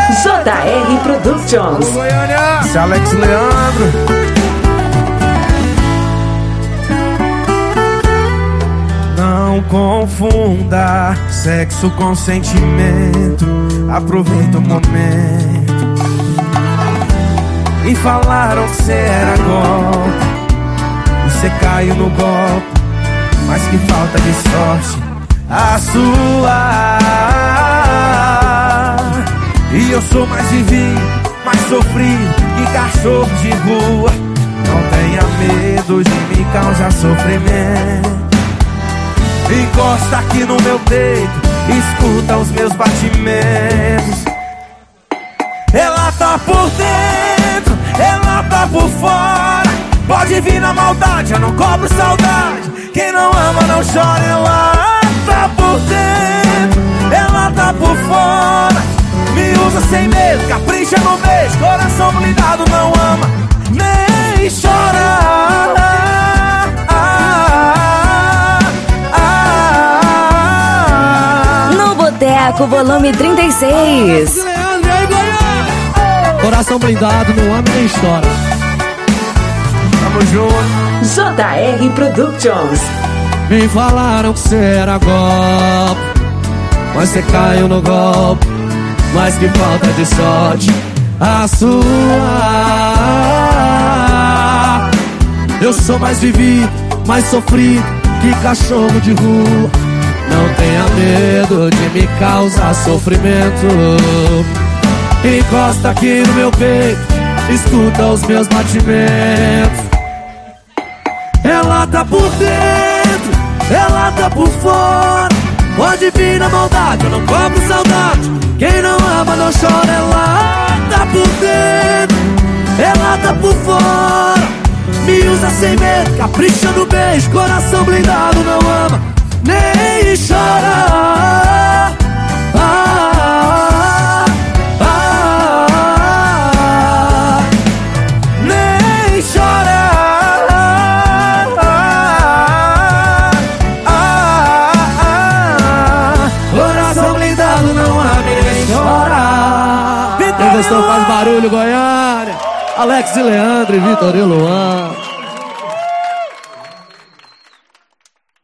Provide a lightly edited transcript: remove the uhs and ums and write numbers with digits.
JR Productions. Goiânia, esse é Alex Leandro. Não confunda sexo com sentimento. Aproveita o momento. E falaram que cê era golpe, e cê caiu no golpe. Mas que falta de sorte a sua. E eu sou mais vivido, mais sofrido que cachorro de rua. Não tenha medo de me causar sofrimento. Encosta aqui no meu peito, escuta os meus batimentos. Ela tá por dentro, ela tá por fora. Pode vir na maldade, eu não cobro saudade. Quem não ama não chora. Ela tá por dentro, ela tá por fora. Me usa sem medo, capricha no beijo. Coração blindado não ama, nem chora. No Boteco, volume 36. Leandro, aí, Goiânia. Coração blindado, não ama nem chora. Tamo junto. JR Productions. Me falaram que cê era golpe, mas cê caiu no golpe. Mas que falta de sorte a sua. Eu sou mais vivido, mais sofrido que cachorro de rua. Não tenha medo de me causar sofrimento. Encosta aqui no meu peito, escuta os meus batimentos. Ela tá por dentro, ela tá por fora. Pode vir na maldade, eu não cobro saudade. Quem não ama não chora. Ela tá por dentro, ela tá por fora. Me usa sem medo, capricha no beijo. Coração blindado não ama, nem chora. Nem chora. Coração blindado não ama, nem chora. Quem gostou faz barulho, Goiânia. Alex e Leandro e Vitor e Luan.